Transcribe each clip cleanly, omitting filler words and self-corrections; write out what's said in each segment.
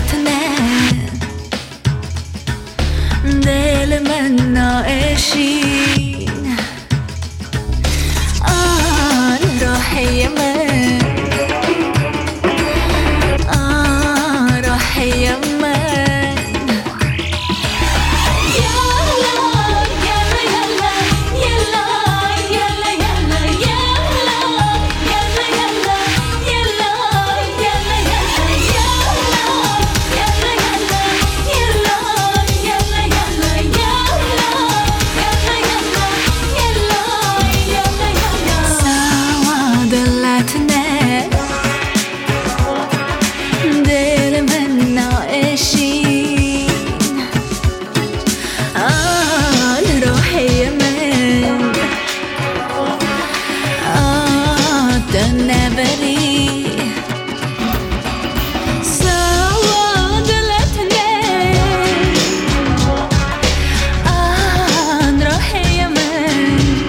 دلتنه دل من ناعشین آن راحی من آن راحی من دل من ناعشین آن راحی من تو نبری سوا دلتنه آن راحی من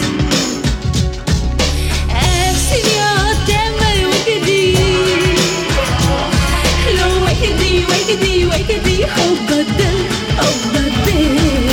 ويكدي حب الدل حب الدل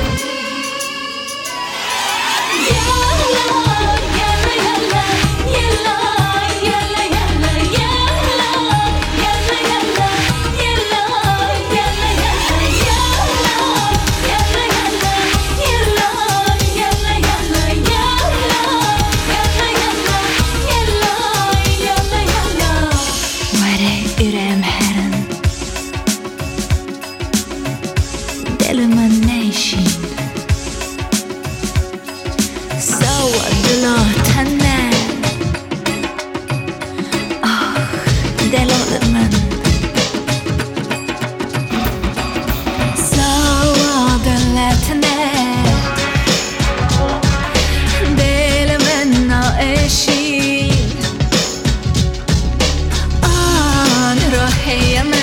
دل من نیشین سوا دلاتنه دلال من سوا دلتنه دل من ناعشین آن راحی من